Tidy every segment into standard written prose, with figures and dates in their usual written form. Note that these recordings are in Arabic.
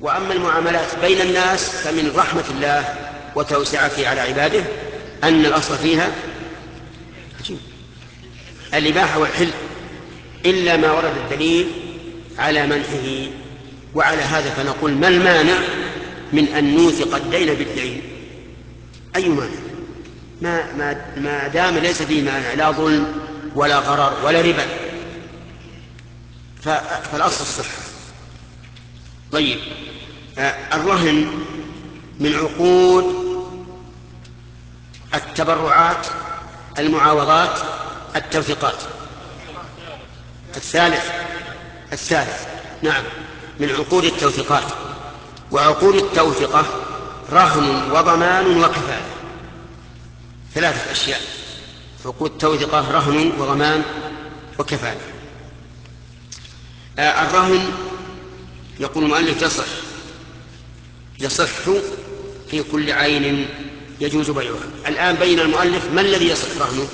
وأما المعاملات بين الناس فمن رحمة الله وتوسعته على عباده أن الأصل فيها الإباحة والحل إلا ما ورد الدليل على منعه. وعلى هذا فنقول ما المانع من أن نوثق الدين بالدين؟ أي مانع؟ ما دام ليس فيه مانع، لا ظلم ولا غرر ولا ربا، فالأصل الصحة. طيب، الرهن من عقود التبرعات، المعاوضات، التوثيقات. الثالث نعم، من عقود التوثيقات. وعقود التوثقة رهن وضمان وكفالة، 3 أشياء. عقود التوثقة رهن وضمان وكفالة. الرهن يقول المؤلف يصح في كل عين يجوز بيعها. الآن بين المؤلف ما الذي يصح رهنه،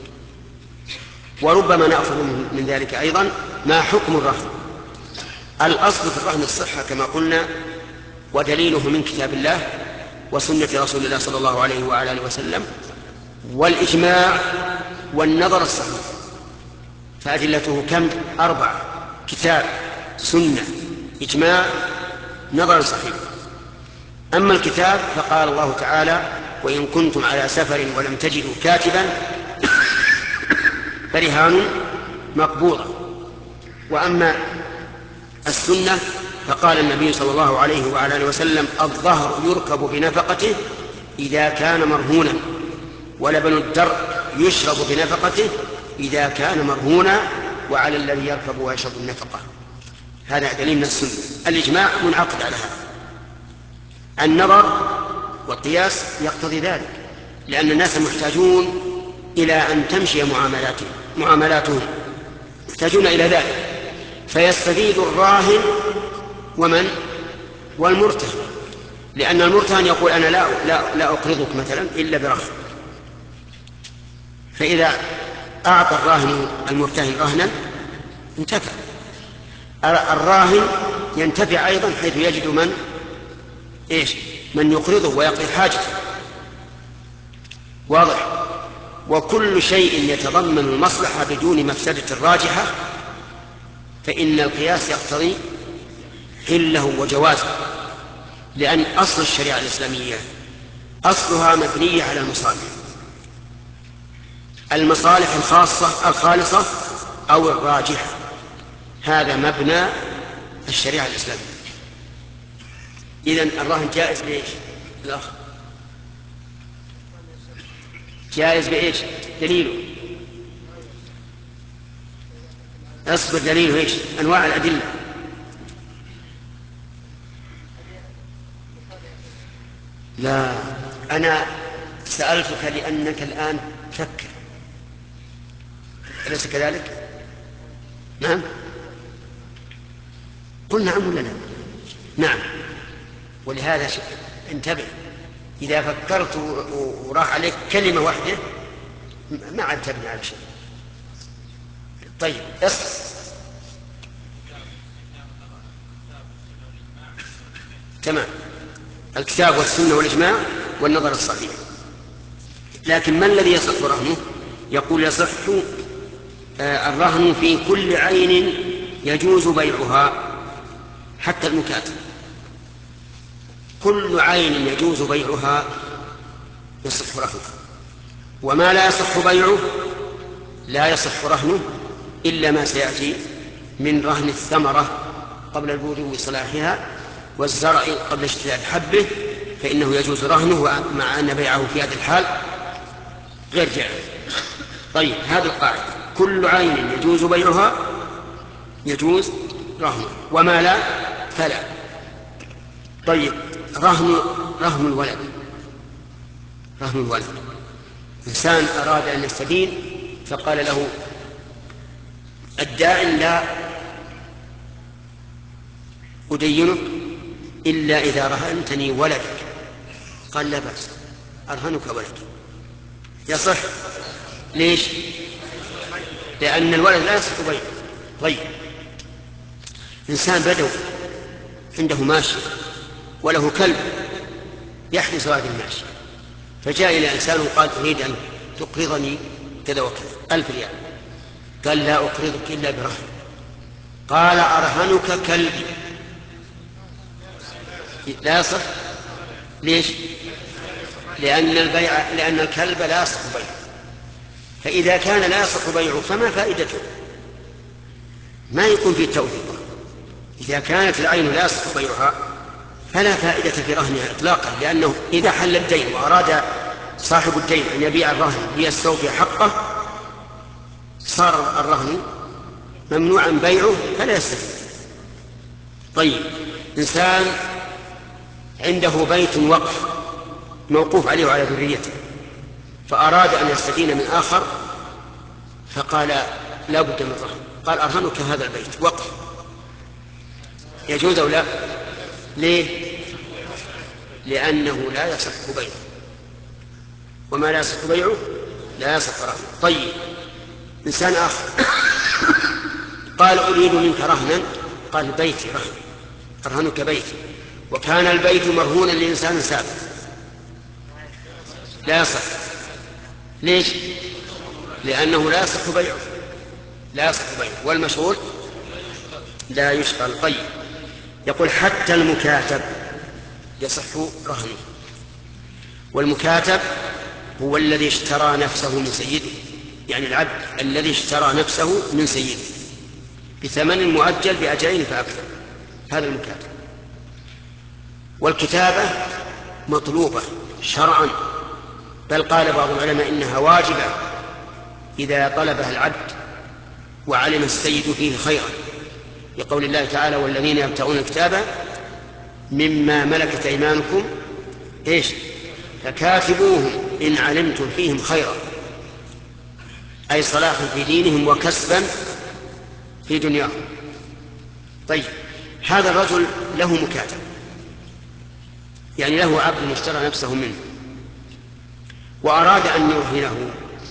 وربما نأخذ من ذلك أيضا ما حكم الرهن. الأصل في الرهن الصحة كما قلنا، ودليله من كتاب الله وسنة رسول الله صلى الله عليه وعلى آله وسلم والإجماع والنظر الصحيح. فأدلته كم؟ 4: كتاب، سنة، إجماع، نظر صحيح. أما الكتاب فقال الله تعالى: وإن كنتم على سفر ولم تجدوا كاتبا فرهان مقبوضة. وأما السنة فقال النبي صلى الله عليه وعلى آله وسلم: الظهر يركب بنفقته إذا كان مرهونا، ولبن الدر يشرب بنفقته إذا كان مرهونا، وعلى الذي يركب ويشرب النفقة. هذا دليل من السنة. الإجماع منعقد على هذا. النظر والقياس يقتضي ذلك، لأن الناس محتاجون إلى أن تمشي معاملاتهم، يحتاجون إلى ذلك، فيستفيد الراهن والمرتهن. لأن المرتهن يقول: أنا لا أقرضك مثلا إلا برهن، فإذا أعطى الراهن المرتهن رهنا انتفع. الراهن ينتفع أيضا حيث يجد من يقرضه ويقضي حاجته. واضح؟ وكل شيء يتضمن المصلحة بدون مفسدة راجحة فإن القياس يقتضي حله وجوازه، لأن أصل الشريعة الإسلامية أصلها مبنية على المصالح الخاصة الخالصة أو الراجحة. هذا مبنى الشريعة الإسلامية. إذن الرهن جائز بإيش؟ الأخ جائز بإيش؟ دليله اصبر. دليله إيش؟ أنواع الأدلة. لا، أنا سألتك لأنك الآن تفكر، أليس كذلك؟ نعم، قل نعم ولا لا؟ نعم. ولهذا انتبه، إذا فكرت وراح عليك كلمة واحدة ما عاد تبني على شيء. طيب، تمام، الكتاب والسنة والإجماع والنظر الصحيح. لكن ما الذي يصح رهنه؟ يقول: يصح الرهن في كل عين يجوز بيعها، حتى المكاتب. كل عين يجوز بيعها يصح رهنه، وما لا يصح بيعه لا يصح رهنه إلا ما سيأتي من رهن الثمرة قبل البذور وصلاحها، والزرع قبل اشتداد حبه، فإنه يجوز رهنه، مع أن بيعه في هذه الحال غير جائز. طيب، هذه القاعدة: كل عين يجوز بيعها يجوز رهنه، وما لا فلا. طيب، رهن الولد. إنسان أراد أن يستدين فقال له الدائن: لا أدينك إلا إذا رهنتني ولدك. قال: لا بأس، أرهنك ولدك. يصح. ليش؟ لأن الولد لا يصح بيعه. طيب، إنسان بدوي عنده ماشية وله كلب يحرس هذه الماشية، فجاء إلى إنسان وقال أريد أن تقرضني كذا وكذا 1000 ريال، قال لا أقرضك إلا برهن. قال أرهنك كلبي، لا يصح. ليش؟ لأن الكلب لا يصح بيعه، فإذا كان لا يصح بيعه فما فائدته؟ ما يكون فيه توثيق. إذا كانت العين لا يصح بيعها فلا فائدة في رهنها إطلاقا، لأنه إذا حل الدين وأراد صاحب الدين أن يبيع الرهن ليستوفي حقه صار الرهن ممنوعا بيعه فلا يستفيد. طيب، إنسان عنده بيت وقف موقوف عليه وعلى ذريته، فأراد أن يستدين من آخر فقال لا بد من رهن، قال أرهنك هذا البيت وقف، يجوز أو لا؟ ليه؟ لأنه لا يصح بيعه، وما لا يصح بيعه لا يصح رهنه. طيب، إنسان آخر قال أريد منك رهنا، قال بيتي رهن، أرهنك بيتي، وكان البيت مرهونا لإنسان سابق، لا يصح. ليش؟ لأنه لا يصح بيعه، لا يصح بيعه، والمشغول لا يشغل. طيب، يقول حتى المكاتب يصح رهنه، والمكاتب هو الذي اشترى نفسه من سيده، يعني العبد الذي اشترى نفسه من سيده بثمن مؤجل بأجلين فأكثر، هذا المكاتب. والكتابة مطلوبة شرعا، بل قال بعض العلماء إنها واجبة إذا طلبها العبد وعلم السيد فيه خيرا، لقول الله تعالى والذين يبتغون الكتاب مما ملكت أيمانكم إيش فكاتبوهم إن علمتم فيهم خيرا، أي صلاحا في دينهم وكسبا في دنياهم. طيب، هذا الرجل له مكاتب، يعني له عبد اشترى نفسه منه وأراد أن يرهنه،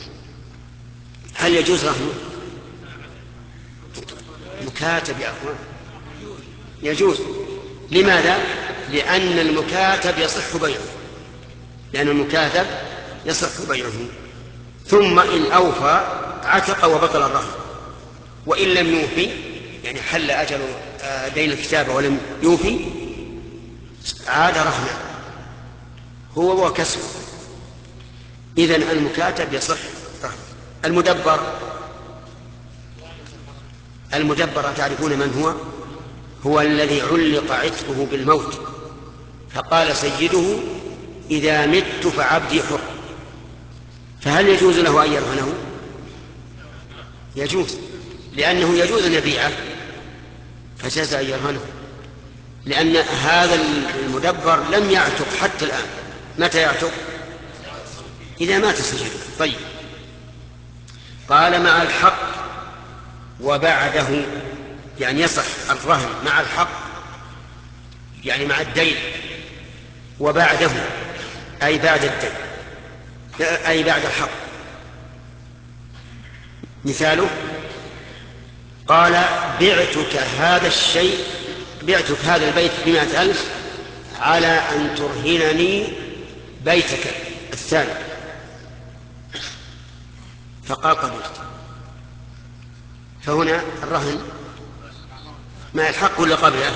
هل يجوز رهنه؟ مكاتب يا أخوان يجوز. لماذا؟ لأن المكاتب يصح بيعه، لأن المكاتب يصح بيعه، ثم إن أوفى عتق وبطل الرهن، وإن لم يوفي يعني حل أجل دين الكتابة ولم يوفي عاد رهنا هو وكسبه. إذن المكاتب يصح رهن. المدبر تعرفون من هو؟ هو الذي علق عتقه بالموت، فقال سيده إذا مت فعبدي حر، فهل يجوز له أن يرهنه؟ يجوز، لأنه يجوز أن يبيعه، فجاز أن يرهنه، لأن هذا المدبر لم يعتق حتى الآن. متى يعتق؟ إذا مات سيده. طيب، قال مع الحق وبعده، يعني يصح الرهن مع الحق يعني مع الدين، وبعده أي بعد الدين أي بعد الحق. مثاله قال بعتك هذا الشيء، بعتك هذا البيت ب100,000 على أن ترهنني بيتك الثاني، فقال قبلت. فهنا الرهن مع الحق ولا قبله؟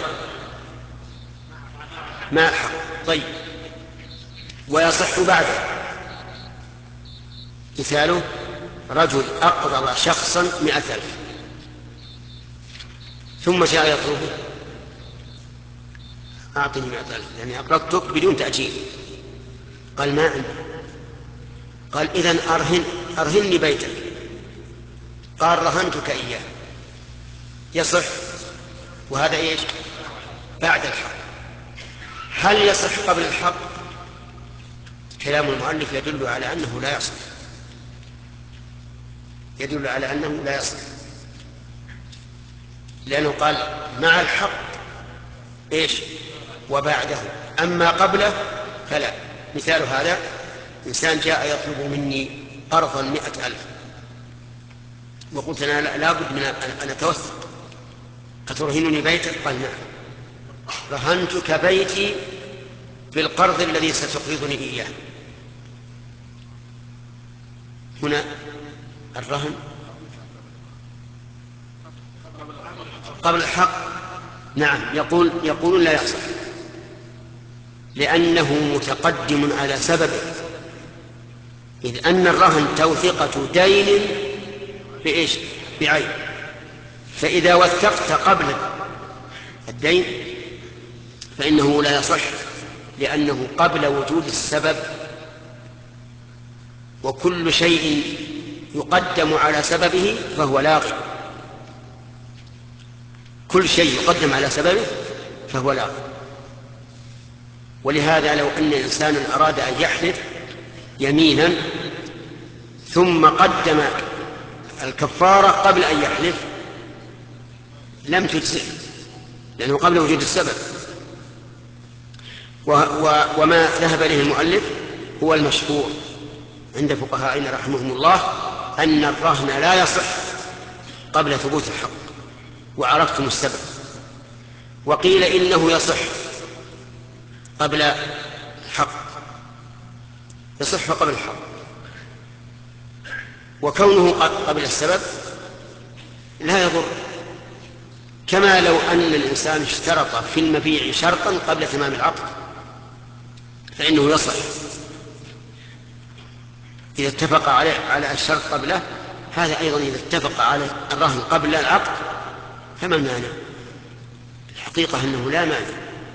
مع الحق. طيب، ويصح بعده. مثاله رجل أقرض شخصا 100,000 ثم جاء يطلبه أعطني 100,000 يعني أقرضتك بدون تأجيل، قال ما عندي، قال إذن أرهني بيتك، قال رهنتك إياه، يصح. وهذا إيش؟ بعد الحق. هل يصح قبل الحق؟ كلام المؤلف يدل على أنه لا يصح، يدل على أنه لا يصح، لأنه قال مع الحق إيش وبعده، أما قبله فلا. مثال هذا إنسان جاء يطلب مني قرضا 100,000 وقلت أنا لا بد من أن أتوثق، أترهنني بيتك؟ قال نعم، رهنتك بيتي بالقرض الذي ستقرضني إياه. هنا الرهن قبل الحق، نعم، يقولون لا يصح لأنه متقدم على سببه، إذ أن الرهن توثيقة دين بإيش؟ بعين، فإذا وثقت قبل الدين فإنه لا يصح لأنه قبل وجود السبب، وكل شيء يقدم على سببه فهو لاغي، كل شيء يقدم على سببه فهو لاغي. ولهذا لو أن إنسانا أراد أن يحلف يمينا ثم قدم الكفارة قبل أن يحلف لم تجزئ، لأنه قبل وجود السبب. وما ذهب إليه المؤلف هو المشهور عند فقهائنا رحمهم الله أن الرهن لا يصح قبل ثبوت الحق وعرفتم السبب، وقيل إنه يصح قبل الحق، يصح قبل الحق، وكونه قبل السبب لا يضر، كما لو أن الإنسان اشترط في المبيع شرطا قبل تمام العقد فإنه يصح إذا اتفق على الشرط قبله. هذا أيضا إذا اتفق على الرهن قبل العقد فما المانع؟ الحقيقة أنه لا مانع.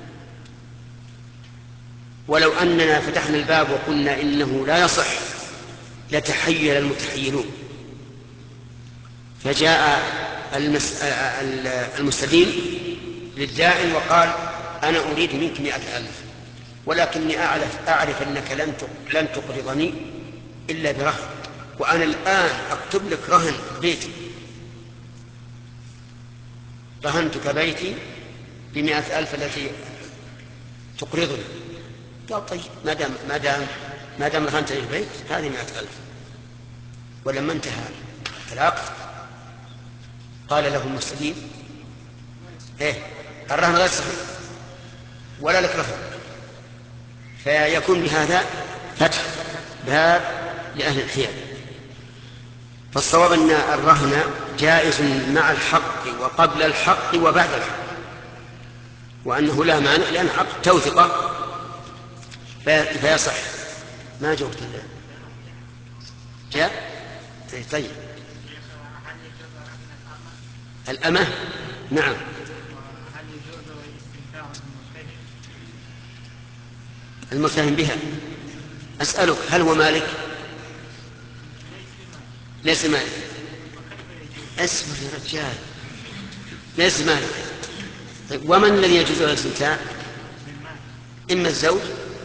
ولو أننا فتحنا الباب وقلنا إنه لا يصح لتحيل المتحيلون، فجاء المستدين للدائن وقال أنا أريد منك 100,000 ولكني أعرف أنك لن تقرضني إلا برهن، وأنا الآن أكتب لك رهن بيتي، رهنتك بيتي ب100,000 التي تقرضني. قال طيب ما دام رهنت لي البيت هذه 100,000. ولما انتهى العقد قال له المستدين الرهن غير صحيح ولا لك رهن، فيكون بهذا فتح باب لأهل الحيل. فالصواب أن الرهن جائز مع الحق وقبل الحق وبعد الحق، وأنه لا مانع لأن الحق توثقة فيصح. ما جوت جاء طيب الأمة، نعم. المرتهن بها أسألك هل هو مالك؟ ليس مالك. أسمع يا رجال، ليس مالك. طيب ومن الذي يجوز له الاستمتاع؟ إما الزوج،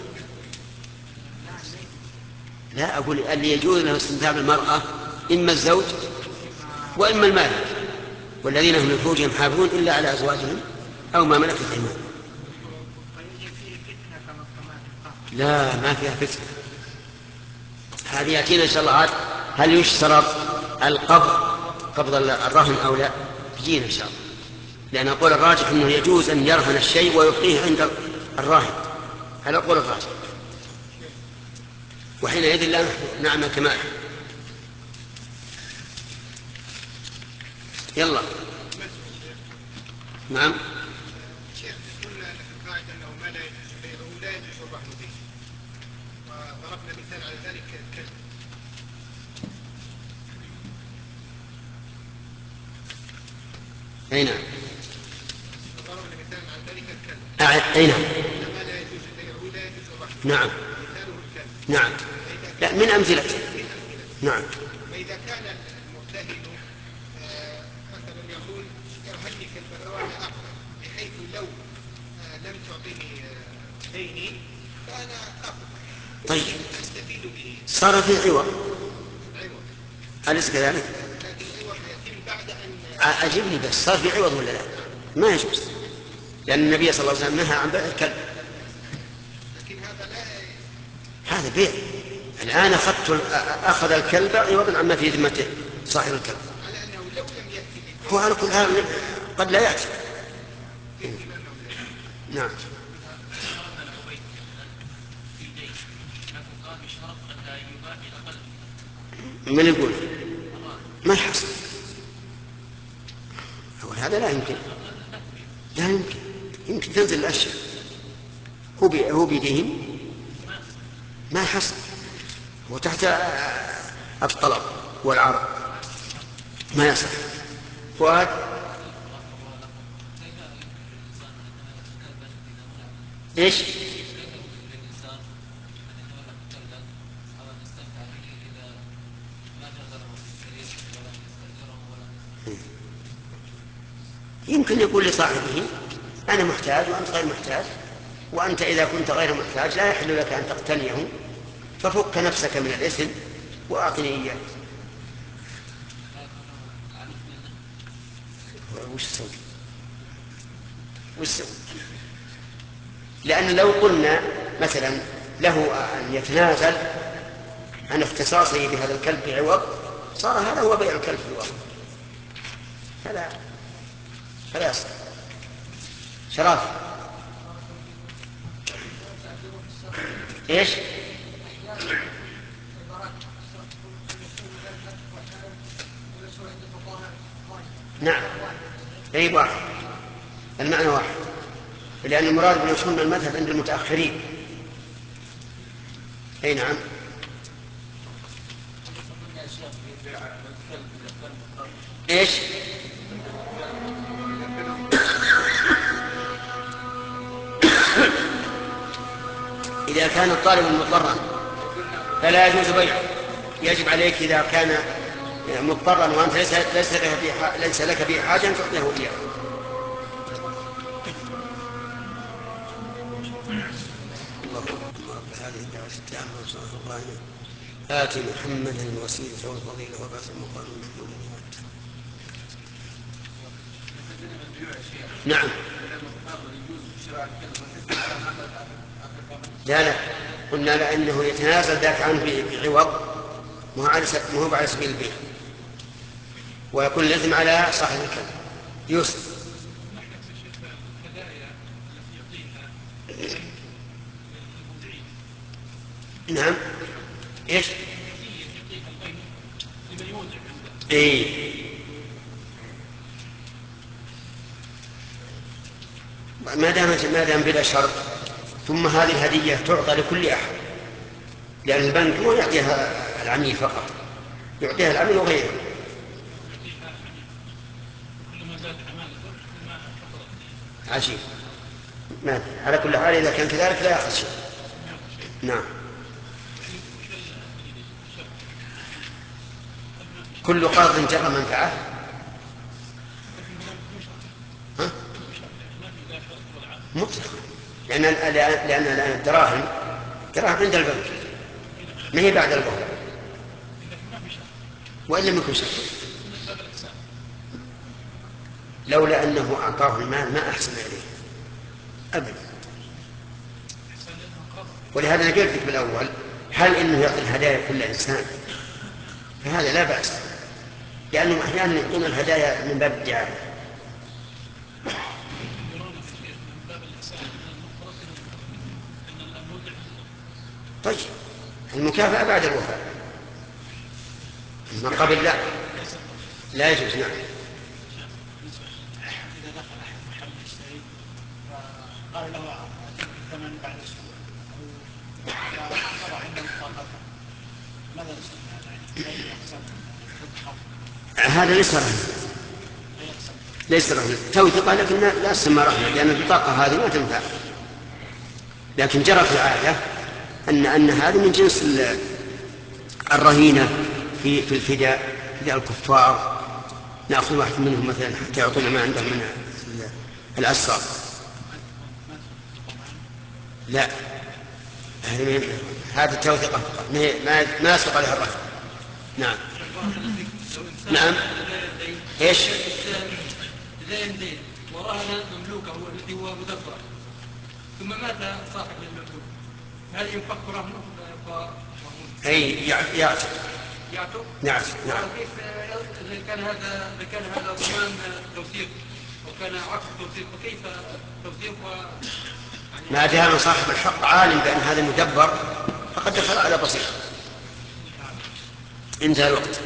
لا أقول اللي يجوز له الاستمتاع بالمرأة إما الزوج وإما المالك، والذين هم لفروجهم حافظون إلا على أزواجهم أو ما ملكت أيمانهم. لا ما فيها فتنة، هذه يأتينا إن شاء الله. هل يشترط قبض الرهن أو لا؟ يجينا إن شاء الله، لأن أقول الراجح أنه يجوز أن يرهن الشيء ويبقيه عند الراهن، هذا أقول الراجح، وحينئذ لا نعمل كمال. يلا نعم. شيخ قلنا في القاعدة أنه ما لا يجوز بيعه لا يجوز الرهن به، وضربنا مثال على ذلك الكلب. أي نعم. ضربنا مثال على ذلك الكلب. أي نعم. ما لا يجوز بيعه لا يجوز الرهن. نعم. مثاله الكلب. نعم. لا من أمثلته. نعم. فإذا كان المرتهن مثلا يقول ارهني كلبك وأنا أقبل، بحيث لو لم تعطيني ديني فأنا أقبل. طيب أستفيد به. صار في عوض. عوض. أليس كذلك؟ لكن العوض يتم بعد أن أجبني بس، صار في عوض ولا لا؟ ما يجوز، لأن النبي صلى الله عليه وسلم نهى عن بيع الكلب. لكن هذا لا هذا بيع. الآن أخذ الكلب عوضا عما في ذمته صاحب الكلب. على أنه لو لم يأتي هو على كل حال قد لا يأتي. نعم. من يقول ما يحصل؟ هذا لا يمكن، لا يمكن. يمكن تنزل الأشياء هو بيديهم ما يحصل، هو تحت الطلب والعرض ما يصح. فؤاد ايش؟ يمكن يقول لصاحبه أنا محتاج وأنت غير محتاج، وأنت إذا كنت غير محتاج لا يحل لك أن تقتنيه، ففك نفسك من الإثم وأعطني إياه. وش سوي؟ لأن لو قلنا مثلا له أن يتنازل عن اختصاصه بهذا الكلب بعوض، صار هذا هو بيع الكلب بعوض، فلا يصح. شراف ايش؟ نعم، أي واحد، المعنى واحد، لأن المراد بالسنة المذهب عند المتأخرين. أي نعم. ايش؟ إذا كان الطالب مضطرا فلا يجوز بيعه، يجب عليك إذا كان مضطرا وأنت ليس لك به حاجة أن تعطيه إياه. اللهم رب هذه الدعوة التامة والصلاة القائمة آت محمدا الوسيلة والفضيلة وبعث المقام محمود. نعم. لا قلنا لأنه يتنازل ذاك عنه بعوض، مو على سبيل البيع، ويكون الإثم على صاحب الكلب. يوسف. نعم. ايش؟ اي ما دام بلا شرط، ثم هذه الهدية تعطى لكل أحد، لأن البنك مو يعطيها العميل فقط، يعطيها العميل وغيره. عجيب. ما على كل حال إذا كان كذلك لا يأخذ شيء. نعم. كل قرض جر منفعة. مطلقا، لأن الآن الدراهم عند البنك ما هي بعد البهر، وإن لم يكن شرط. لولا أنه أعطاه المال ما أحسن إليه أبدا. ولهذا أنا قلت لك بالأول هل إنه يعطي الهدايا كل إنسان، فهذا لا بأس، لأنهم أحيانا يعطون الهدايا من باب الدعاية. طيب المكافأة بعد الوفاء، ما قبل لا يجوز. نعم. إذا دخل أحد محل يشتري وقال له أعطيك الثمن بعد أسبوع أو طبعا عنده مخاطرة، ماذا نسمي هذا؟ هذا ليس رهن توثيق، لكن لا تسمى رهن، لأن البطاقة هذه ما تنفع. لكن جرت العادة أن هذه من جنس الرهينة في الفداء الكفار، نأخذ واحد منهم مثلا حتى يعطونا ما عندهم من الأسرار. لا، هذه التوثيقة ما يسبق عليها الرهن. نعم. نعم. ايش؟ دين ورهن مملوكه الذي هو مدبر، ثم مات صاحب المملوك، هل ينفك رهنه ولا يبقى؟ اي يعتق. نعم. كيف اذا كان هذا ضمان توثيق وكان عقد توثيق، وكيف توثيق ما دام صاحب الحق عالم بأن هذا مدبر فقد دخل على بصيرة. انتهى الوقت.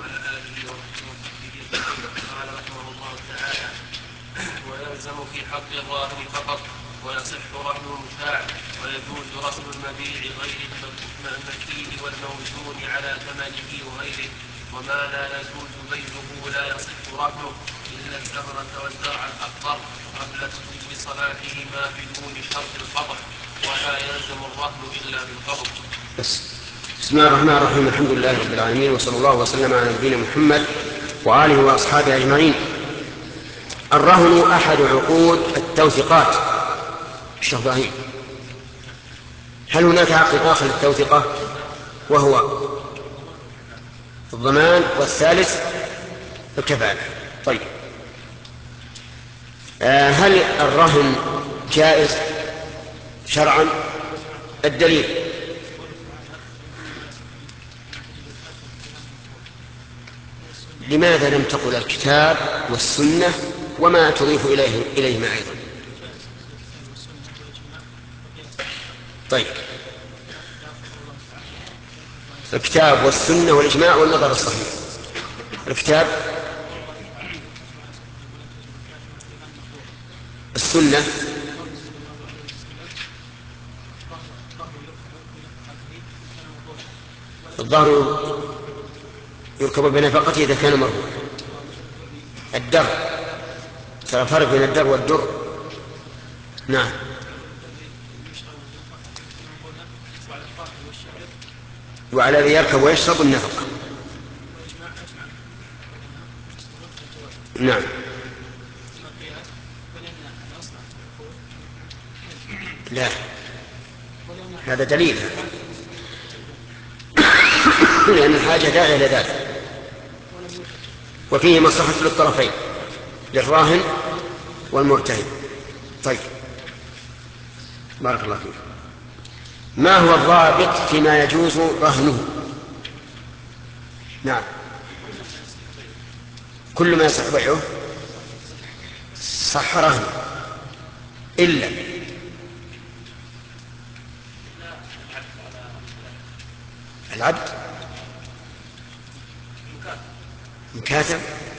قال رحمه الله تعالى: ويلزم في حق الراهن فقط، ويصح رهن المشاع، ويجوز رهن المبيع غير المكيل والموزون على ثمنه وغيره. وما لا يجوز بيعه لا يصح رهنه إلا الثمرة والزرع الأخضر قبل وجوب صلاحهما بدون شرط القبض، ولا يلزم الرهن إلا بالقبض. بسم الله الرحمن الرحيم. الحمد لله رب العالمين، وصلى الله وسلم على نبينا محمد وآله وأصحابه أجمعين. الرهن أحد عقود التوثيقات. الشيخ إبراهيم، هل هناك عقد آخر للتوثيقة وهو الضمان، والثالث الكفالة؟ طيب، هل الرهن جائز شرعا؟ الدليل: لماذا لم تقل الكتاب والسنة وما تضيف إليهما أيضا؟ طيب، الكتاب والسنة والإجماع والنظر الصحيح. الكتاب، السنة، الظهر يركب بنفقته إذا كان مرفوعا. الدر، ترى فرق بين الدر والدر. نعم. وعلى الذي يركب ويشرب النفقة. نعم. لا، هذا دليل، لأن الحاجة داعية إلى ذلك، وفيه مصلحة للطرفين، للراهن والمرتهن. طيب، بارك الله فيك. ما هو الضابط فيما يجوز رهنه؟ نعم، كل ما يصح بيعه صح رهنه إلا العبد مكاتب.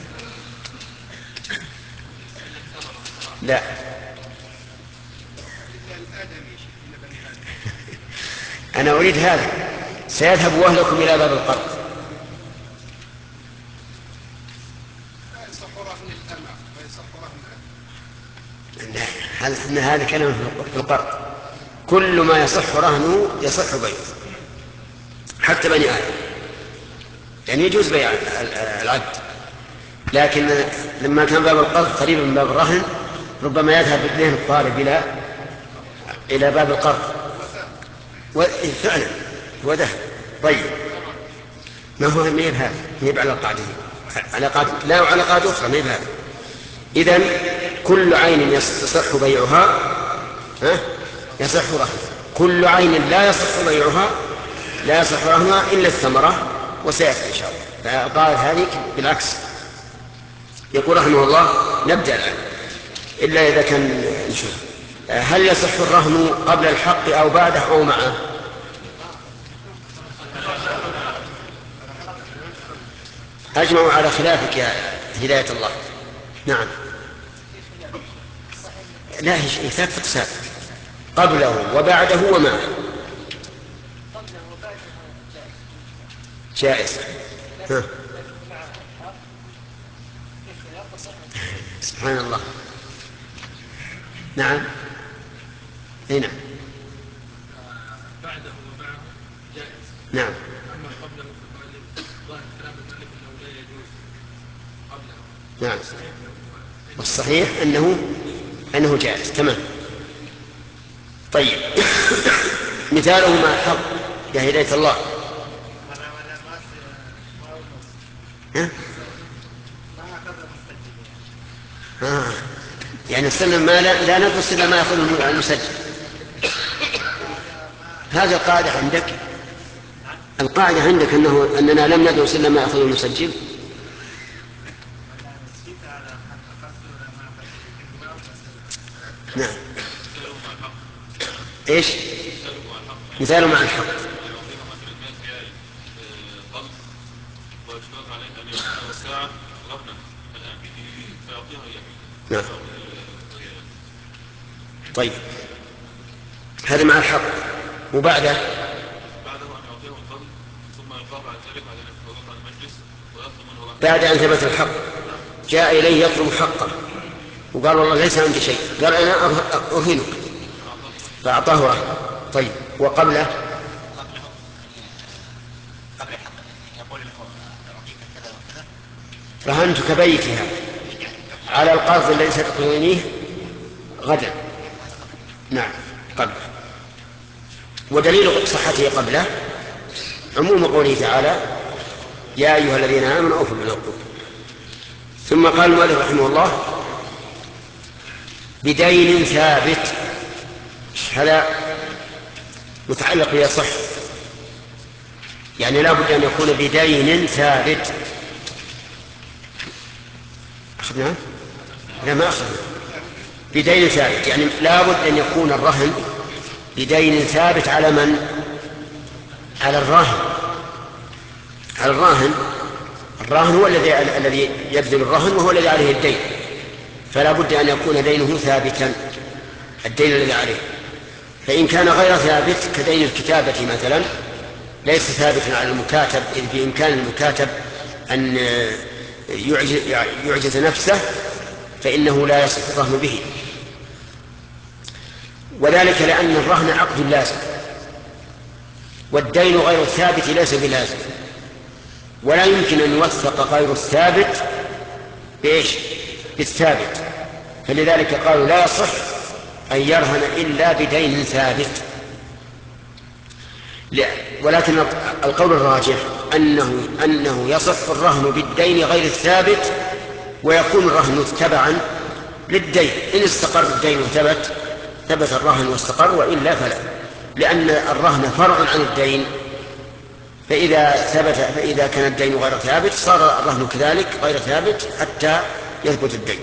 لا، أنا أريد هذا: سيذهب وهلكم إلى باب القرض. هذا كلام في القرض. كل ما يصح رهنه يصح بيعه، حتى بني آدم، يعني يجوز بيع العبد. لكن لما كان باب القرض قريبا من باب الرهن، ربما يذهب ذهن الطالب إلى باب القرض، وفعلا هو ذهب. طيب، ما هو ميب هذا؟ ميب على القاعدة، علاقات لا وعلاقات أخرى، ميب هذا. إذن كل عين يصح بيعها يصح رهنها. كل عين لا يصح بيعها لا يصح رهنها إلا الثمرة، وسيأتي إن شاء الله. فقال هذه بالعكس. يقول رحمه الله: نبدأ الآن، إلا إذا كان نشوف هل يصح الرهن قبل الحق أو بعده أو معه؟ أجمعوا على خلافك يا هداية الله. نعم، لا، هي ثلاث أقسام: قبله وبعده ومعه. جائز. سبحان الله. نعم، هنا بعده ومعه جائز. نعم. أما قبله ظاهر كلام المؤلف أنه لا يجوز قبله. نعم، والصحيح أنه جائز. تمام. طيب، مثاله مع الحق يا هداية الله. يعني السلم ما لا ندرس إلا ما يأخذه المسجل. هذه القاعدة عندك. القاعدة عندك أننا لم ندرس إلا ما يأخذه المسجل. نعم. إيش مثاله مع الحق؟ طيب هذا مع الحق. وبعده أن يعطيهم الفضل ثم يقام بعد ذلك بعد أن يتفرق عن المجلس ويطلب منه رحمة. بعد أن ثبت الحق جاء إليه يطلب حقه وقال والله ليس عندي شيء، قال أنا أرهنك فأعطاه رهن. طيب وقبله يقول له أعطيك كذا وكذا رهنتك بيتها على القرض الذي ستقضينيه غدا. نعم قبله. ودليل صحته قبله عموم قوله تعالى يا أيها الذين آمنوا أوفوا بالعقود. ثم قال المؤلف رحمه الله بدين ثابت، هذا متعلق بيصح، يعني لا بد أن يكون بدين ثابت. أخذنا؟ لا ما أخذنا. بدين ثابت يعني لا بد أن يكون الرهن بدين ثابت على من؟ على الراهن. على الراهن. الراهن هو الذي يبذل الرهن وهو الذي عليه الدين، فلا بد أن يكون دينه ثابتا، الدين الذي عليه. فإن كان غير ثابت كدين الكتابة مثلا ليس ثابتا على المكاتب، إذ بإمكان المكاتب أن يعجز نفسه فإنه لا يصح الرهن به، وذلك لأن الرهن عقد لازم والدين غير الثابت ليس بلازم، ولا يمكن أن يوثق غير الثابت بإيش؟ بالثابت. فلذلك قالوا لا يصح أن يرهن إلا بدين ثابت. ولكن القول الراجح أنه يصح الرهن بالدين غير الثابت، ويكون الرهن تبعا للدين. إن استقر الدين ثبت الرهن واستقر، وإلا فلا، لأن الرهن فرع عن الدين، فإذا كان الدين غير ثابت صار الرهن كذلك غير ثابت حتى يثبت الدين.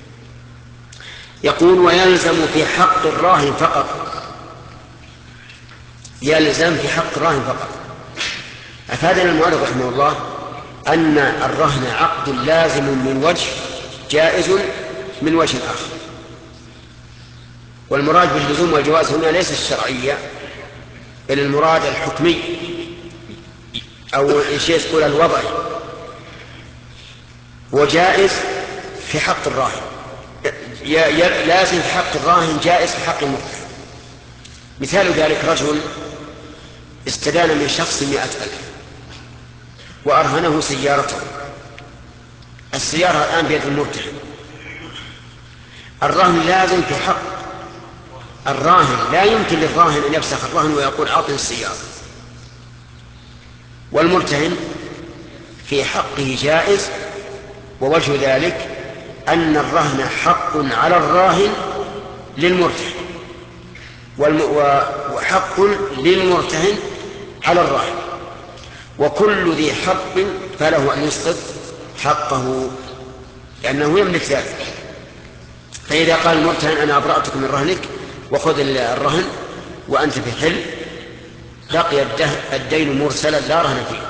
يقول ويلزم في حق الراهن فقط. يلزم في حق الراهن فقط. أفادنا المؤلف رحمه الله أن الرهن عقد لازم من وجه، جائز من وجه آخر. والمراد باللزوم والجواز هنا ليس الشرعية بل المراد الحكمي، أو إن شئت تقول الوضعي. وجائز في حق الراهن، لازم في حق الراهن، جائز في حق المرتهن. مثال ذلك رجل استدان من شخص 100,000 وأرهنه سيارته. السيارة الآن بيد المرتهن. الراهن لازم في حق الراهن، لا يمكن للراهن أن يفسخ الرهن ويقول أعطني السيارة. والمرتهن في حقه جائز، ووجه ذلك أن الرهن حق على الراهن للمرتهن، وحق للمرتهن على الراهن، وكل ذي حق فله أن يسقط حقه لأنه يملك ذلك. فإذا قال المرتهن أنا أبرأتك من رهنك وخذ الرهن وأنت في حل، بقي الدين مرسلا لا رهن فيه.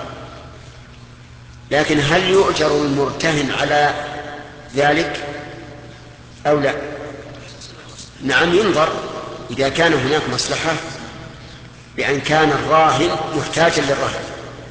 لكن هل يؤجر المرتهن على ذلك أو لا؟ نعم ينظر. إذا كان هناك مصلحة بأن كان الراهن محتاجا للرهن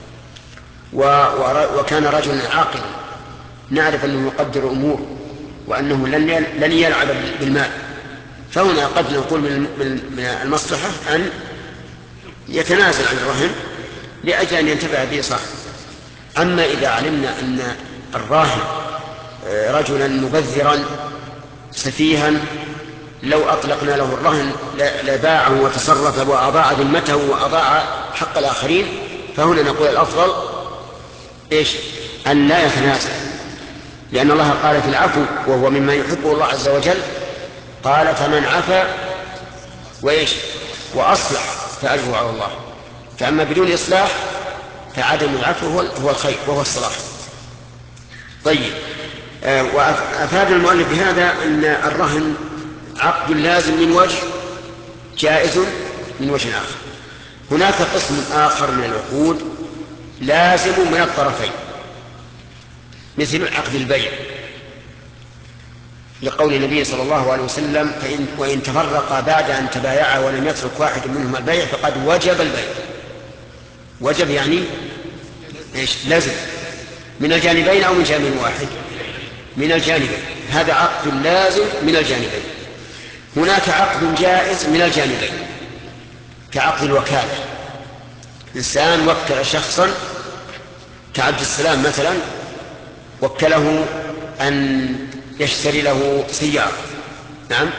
وكان رجلا عاقلا نعرف أنه يقدر أمور وأنه لن يلعب بالمال، فهنا قد نقول من المصلحة أن يتنازل عن الرهن لأجل أن ينتفع به صاحبه. أما إذا علمنا أن الراهن رجلا مبذرا سفيها لو أطلقنا له الرهن لباعه وتصرف وأضاع ذمته وأضاع حق الآخرين، فهنا نقول الأفضل إيش؟ أن لا يتنازل، لأن الله قال في العفو وهو مما يحبه الله عز وجل، قال فمن عفا وإيش وأصلح فأجره على الله. فأما بدون إصلاح فعدم العفو هو الخير وهو الصلاح. طيب، وأفاد المؤلف بهذا أن الرهن عقد لازم من وجه، جائز من وجه آخر. هناك قسم آخر من العقود لازم من الطرفين، مثل عقد البيع. لقول النبي صلى الله عليه وسلم وإن تفرقا بعد أن تبايعا ولم يترك واحد منهما البيع فقد وجب البيع. وجب يعني لازم من الجانبين أو من جانب واحد؟ من الجانبين. هذا عقد لازم من الجانبين. هناك عقد جائز من الجانبين كعقد الوكالة. إنسان وكل شخصا كعبد السلام مثلا، وكله أن يشتري له سيارة، نعم،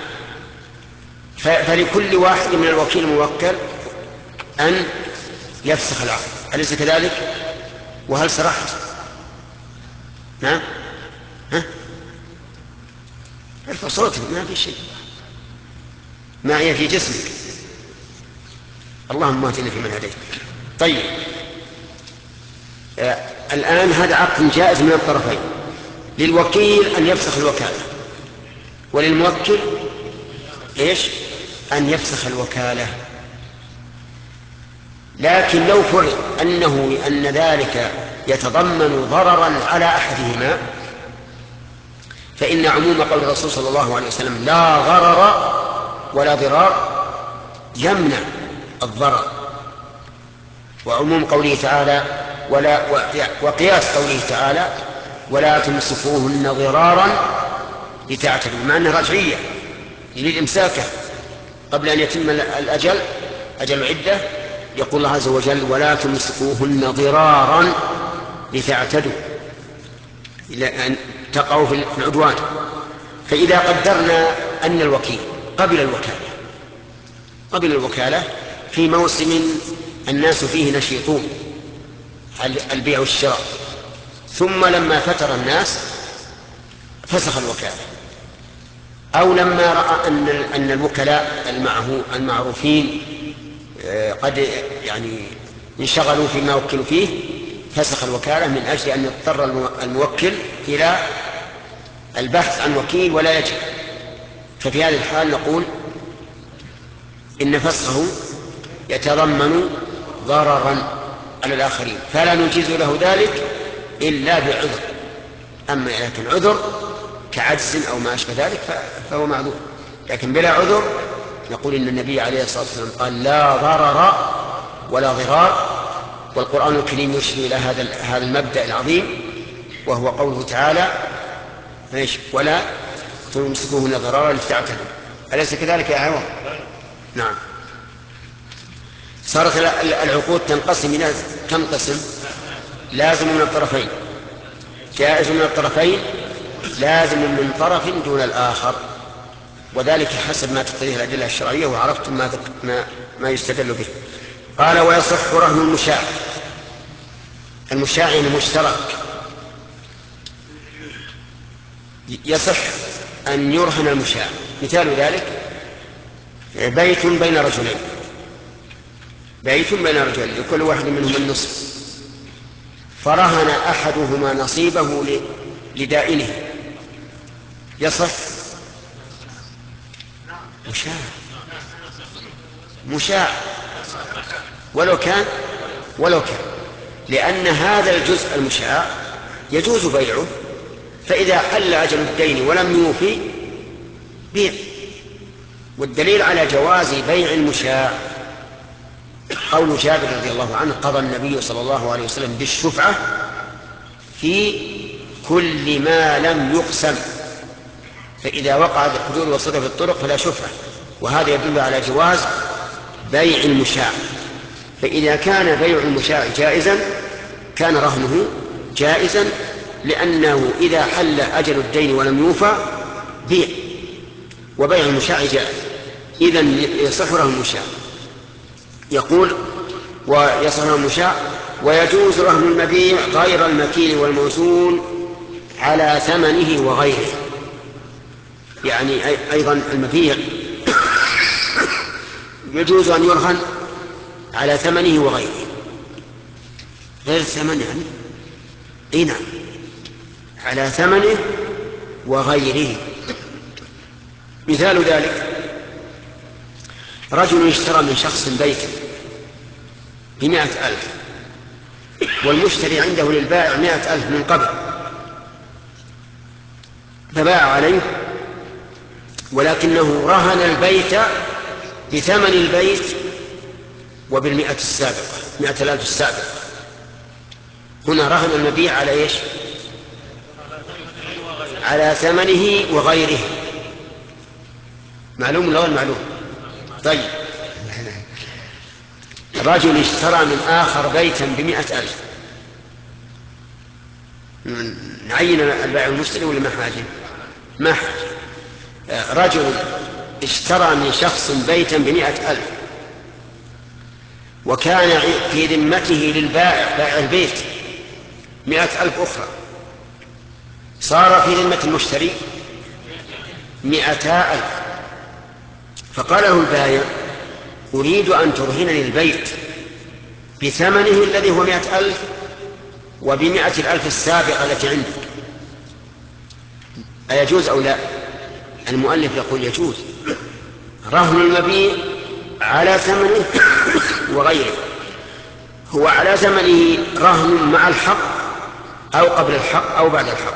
فلكل واحد من الوكيل الموكل أن يفسخ العقد، أليس كذلك؟ وهل سرحت؟ نعم، ارفع صوتك، ما في شيء معي في جسمك. اللهم اهدنا فيمن هديت. طيب، الآن هذا عقد جائز من الطرفين، للوكيل أن يفسخ الوكالة، وللموكل إيش؟ أن يفسخ الوكالة. لكن لو فرض أن ذلك يتضمن ضررا على أحدهما، فإن عموم قول الرسول صلى الله عليه وسلم لا ضرر ولا ضرار يمنع الضرر، وعموم قوله تعالى وقياس قوله تعالى ولا تمسكوهن ضرارا لتعتدوا، مع أنها رجعية يريد إمساكه قبل أن يتم أجل العدة. يقول الله عز وجل ولا تمسكوهن ضرارا لتعتدوا، إلى أن تقعوا في العدوان. فإذا قدرنا أن الوكيل قبل الوكالة في موسم الناس فيه نشيطون البيع والشراء، ثم لما فتر الناس فسخ الوكالة، أو لما رأى أن الوكلاء المعروفين قد يعني انشغلوا فيما وكلوا فيه فسخ الوكالة، من أجل أن يضطر الموكل إلى البحث عن وكيل ولا يجب. ففي هذه الحال نقول إن فسخه يتضمن ضررا على الآخرين، فلا نجيز له ذلك إلا بعذر. أما إذا كان عذر كعجز أو ما أشبه ذلك فهو معذور، لكن بلا عذر نقول إن النبي عليه الصلاة والسلام قال لا ضرر ولا ضرار، والقرآن الكريم يشير إلى هذا المبدأ العظيم، وهو قوله تعالى ولا تمسكوهن ضرارا لتعتدوا. أليس كذلك يا عوض؟ نعم. صارت العقود تنقسم إلى كم قسم؟ لازم من الطرفين، جائز من الطرفين، لازم من طرف دون الآخر، وذلك حسب ما تقتضيه الأدلة الشرعية، وعرفتم ما يستدل به. قال ويصح رهن المشاع. المشاع يعني مشترك، يصح أن يرهن المشاع. مثال ذلك بيت بين رجلين، لكل واحد منهم النصف، فرهن أحدهما نصيبه لدائنه، يصح؟ مشاع ولو كان لأن هذا الجزء المشاع يجوز بيعه، فإذا حل أجل الدين ولم يوفي بيع. والدليل على جواز بيع المشاع قول جابر رضي الله عنه قضى النبي صلى الله عليه وسلم بالشفعة في كل ما لم يقسم، فإذا وقعت الحدود وصدف الطرق فلا شفعة، وهذا يدل على جواز بيع المشاع. فإذا كان بيع المشاع جائزا كان رهنه جائزا، لأنه إذا حل أجل الدين ولم يوفى بيع، وبيع المشاع جائز، إذن يصح رهن المشاع. يقول ويصح رهن المشاع ويجوز رهن المبيع غير المكيل والموزون على ثمنه وغيره. يعني أيضا المبيع يجوز أن يرهن على ثمنه وغيره، غير الثمن يعني نعم، على ثمنه وغيره. مثال ذلك رجل اشترى من شخص بيتا ب100,000 والمشتري عنده للبائع 100,000 من قبل، فباع عليه ولكنه رهن البيت بثمن البيت وبالمئة السابقة، 100,000 السابقة. هنا رهن المبيع على إيش؟ على ثمنه وغيره. معلوم ولا غير معلوم؟ طيب، رجل اشترى من آخر بيتا ب100,000. نعين البائع والمشتري ولا ما حاجة؟ ما حاجة. رجل اشترى من شخص بيتا ب100,000، وكان في ذمته للبائع بائع البيت 100,000 أخرى، صار في ذمة المشتري 200,000. فقال له البائع: أريد أن ترهنني البيت بثمنه الذي هو 100,000 وب100,000 السابقة التي عندك، أيجوز أو لا؟ المؤلف يقول يجوز. رهن المبيع على ثمنه وغيره. هو على ثمنه رهن مع الحق أو قبل الحق أو بعد الحق؟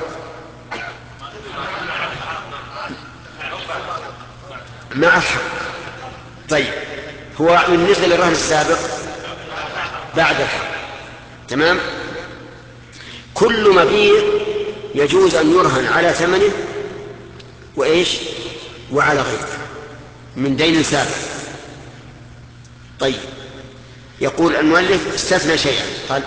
مع الحق. طيب، هو بالنسبة للرهن السابق بعد الحق. تمام. كل مبيع يجوز أن يرهن على ثمنه وإيش وعلى غيره من دين سابق. طيب، يقول المؤلف استثنى شيئا، قال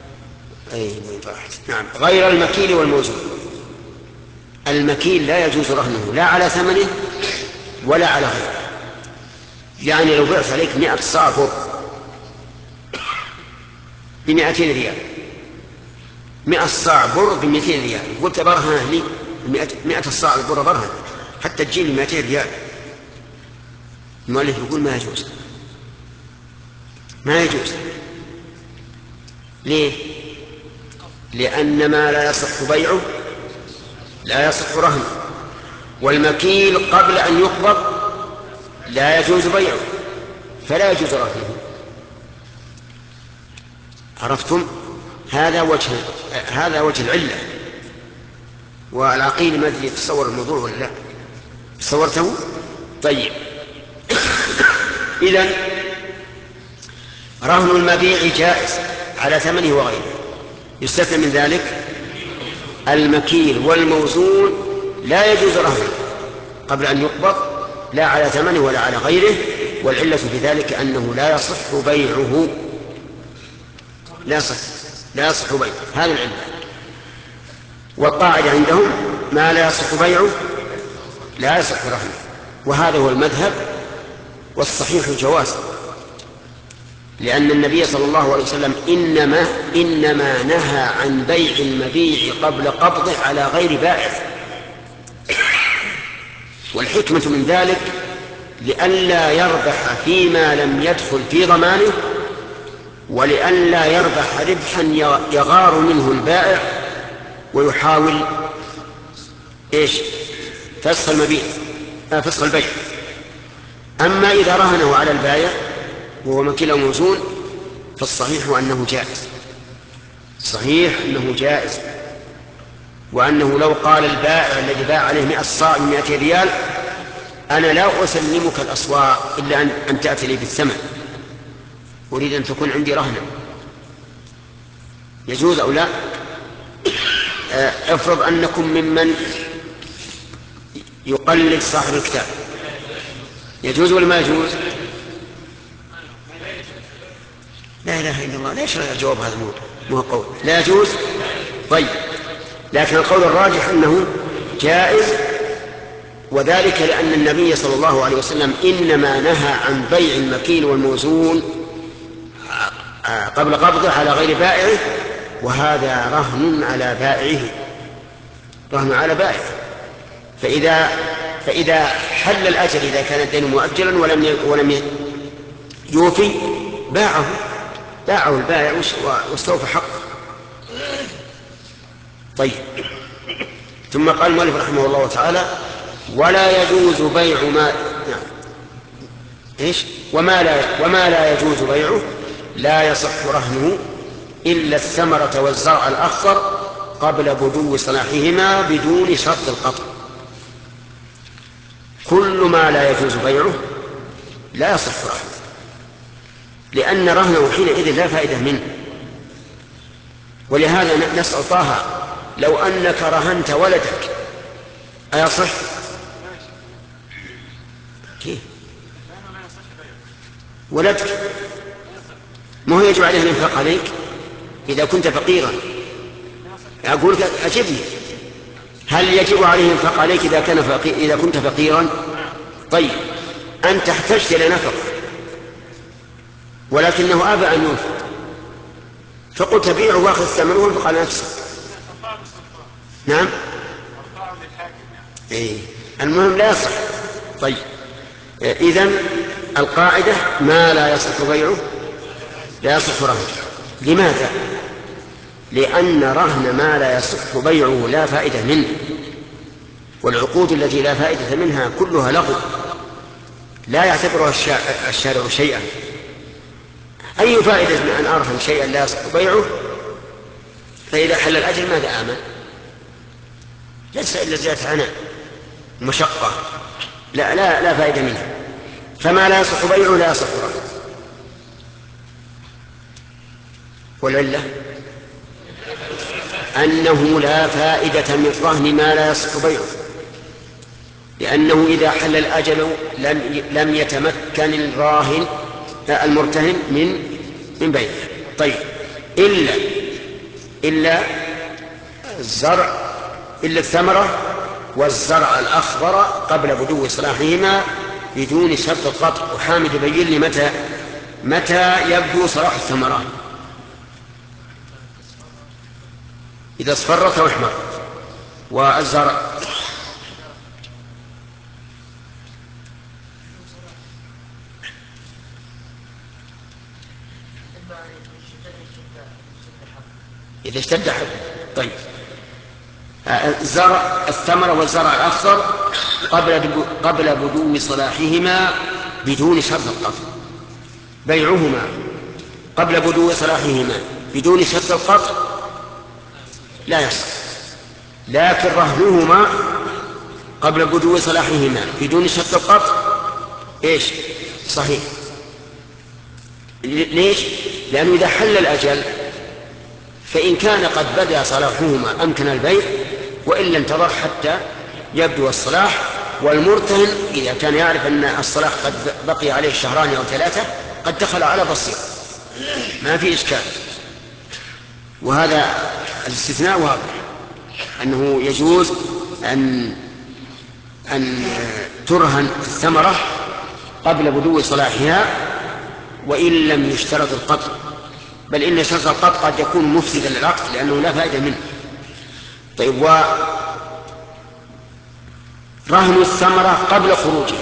نعم، غير المكيل والموزون. المكيل لا يجوز رهنه لا على ثمنه ولا على غيره. يعني لو بعت عليك 100 صاع بر ب200 ريال، 100 صاع بر ب200 ريال، قلت برهن لي 100 صاع البر برهن حتى تجيني 200 ريال. المؤلف يقول ما يجوز، ما يجوز. ليه؟ لأن ما لا يصح بيعه لا يصح رهنه، والمكيل قبل أن يقبض لا يجوز بيعه فلا يجوز رهنه. عرفتم؟ هذا وجه العلة. والعقيل ما أدري يتصور الموضوع ولا لا؟ تصورته؟ طيب، إذن رهن المبيع جائز على ثمنه وغيره. يستثنى من ذلك المكيل والموزون، لا يجوز رهنه قبل أن يقبض لا على ثمنه ولا على غيره، والعلة في ذلك أنه لا يصح بيعه، لا يصح بيعه. هذا العلة. والقاعدة عندهم ما لا يصح بيعه لا يصح رهنه، وهذا هو المذهب والصحيح الجواز، لأن النبي صلى الله عليه وسلم إنما نهى عن بيع المبيع قبل قبضه على غير بائع. والحكمة من ذلك لئلا يربح فيما لم يدخل في ضمانه، ولئلا يربح ربحا يغار منه البائع ويحاول فسخ البيع. أما إذا رهنه على البائع وهو مكيل أو موزون فالصحيح أنه جائز، صحيح أنه جائز، وأنه لو قال البائع الذي باع عليه 100 صاع ب200 ريال: أنا لا أسلمك الأصواع إلا أن تأتي لي بالثمن، أريد أن تكون عندي رهنا، يجوز أو لا؟ افرض أنكم ممن يقلد صاحب الكتاب، يجوز ولا ما يجوز؟ لا إله إلا الله. ليش الجواب هذا مو قول لا يجوز؟ طيب، لكن القول الراجح أنه جائز، وذلك لأن النبي صلى الله عليه وسلم إنما نهى عن بيع المكيل والموزون قبل قبضه على غير بائعه، وهذا رهن على بائعه، رهن على بائعه. فإذا حل الأجل إذا كان الدين مؤجلا ولم يوفي باعه البائع واستوفى حقه. طيب، ثم قال المؤلف رحمه الله تعالى: ولا يجوز بيع وما لا يجوز بيعه لا يصح رهنه إلا الثمرة والزرع الأخضر قبل بدو صلاحهما بدون شرط القطع. كل ما لا يجوز بيعه لا يصح رهنه، لأن رهنه حينئذ لا فائدة منه. ولهذا نسأل طه لو أنك رهنت ولدك أيصح؟ كيف؟ ولدك ما هو يجب عليه الإنفاق عليك إذا كنت فقيرا؟ أقول لك أجبني، هل يجب عليه الإنفاق عليك إذا كنت فقيرا؟ طيب أنت احتجت إلى نفقة ولكنه أبى أن ينفق، فقلت بيعه واخذ ثمنه وانفق على نفسك. نعم إيه. المهم لا يصح. طيب إذن القاعدة ما لا يصح بيعه لا يصح رهنه. لماذا؟ لأن رهن ما لا يصح بيعه لا فائدة منه، والعقود التي لا فائدة منها كلها لغو لا يعتبرها الشارع شيئا. أي فائدة من أن أرهن شيئا لا يصح بيعه؟ فإذا حل الأجل ماذا آمن؟ ليس إلا زيادة عناء مشقة لا فائدة منها. فما لا يصح بيعه لا يصح رهنه. والعلة أنه لا فائدة من رهن ما لا يصح بيعه، لأنه إذا حل الأجل لم يتمكن الراهن المرتهن من بيعه. طيب إلا الزرع، إلا الثمرة والزرع الأخضر قبل بدو صلاحهما بدون شرط القطع. وحامد يبين لي متى يبدو صلاح الثمرات. إذا اصفرت أو احمرت. والزرع إذا اشتد حب. طيب الزرع الثمرة والزرع الأخضر قبل بدو صلاحهما بدون شرط القطع. بيعهما قبل بدو صلاحهما بدون شرط القطع لا يصح، لكن رهنهما قبل بدو صلاحهما بدون شرط القطع ايش؟ صحيح. ليش؟ لأنه إذا حل الأجل فإن كان قد بدأ صلاحهما أمكن البيع، وإلا انتظر حتى يبدو الصلاح. والمرتهن إذا كان يعرف أن الصلاح قد بقي عليه شهران أو 3 قد دخل على بصير ما في إشكال. وهذا الاستثناء واضح أنه يجوز أن ترهن الثمرة قبل بدو صلاحها وإن لم يشترط القطع، بل إن شرط القطع قد يكون مفسدا للعقد لأنه لا فائدة منه. طيب ورهن الثمرة قبل خروجها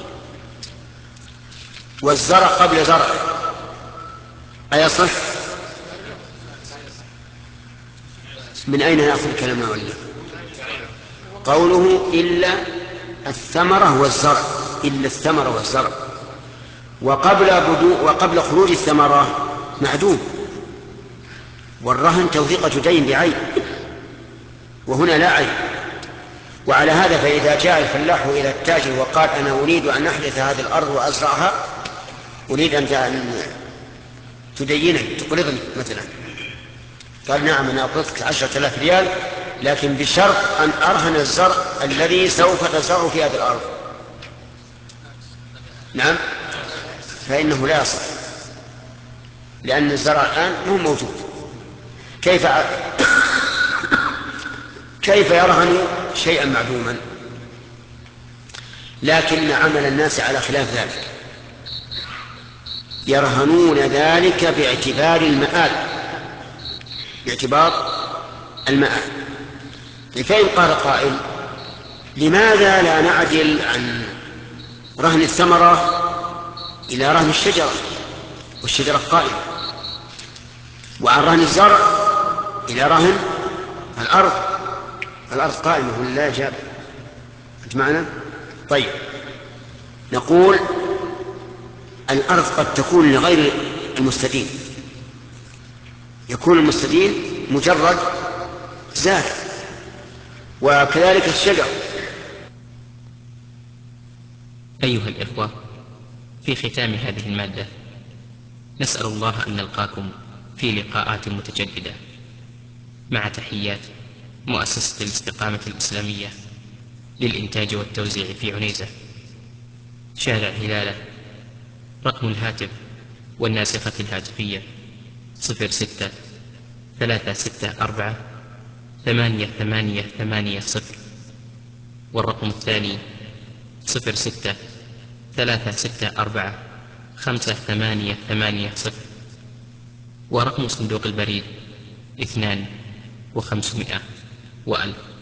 والزرع قبل زرعه أيصح؟ من أين نأخذ كلامنا؟ ولا قوله إلا الثمرة والزرع، إلا الثمرة والزرع، وقبل خروج الثمرة معدوم، والرهن توثيقة دين بعين وهنا لا عين. وعلى هذا فإذا جاء الفلاح إلى التاجر وقال أنا أريد أن أحدث هذه الأرض وأزرعها، أريد أن تدينني تقرضني مثلا، قال نعم أنا أقرضك 10,000 ريال لكن بشرط أن أرهن الزرع الذي سوف تزرع في هذه الأرض. نعم، فإنه لا يصح لأن الزرع الآن مو موجود. كيف يرهن شيئا معدوما؟ لكن عمل الناس على خلاف ذلك، يرهنون ذلك باعتبار المآل. فإن قال قائل لماذا لا نعدل عن رهن الثمرة إلى رهن الشجرة والشجرة قائمة، وعن رهن الزرع إلى رهن الأرض قائمة ولا لا جاب؟ أنت معنا؟ طيب نقول الأرض قد تكون لغير المستدين، يكون المستدين مجرد زارع، وكذلك الشجر. أيها الإخوة، في ختام هذه المادة نسأل الله أن نلقاكم في لقاءات متجددة، مع تحيات مؤسسة الاستقامة الإسلامية للإنتاج والتوزيع في عنيزة، شارع هلالة. رقم الهاتف والناسخة الهاتفية 06-364-8880، والرقم الثاني 06-364-5880، ورقم صندوق البريد 2500 و1000.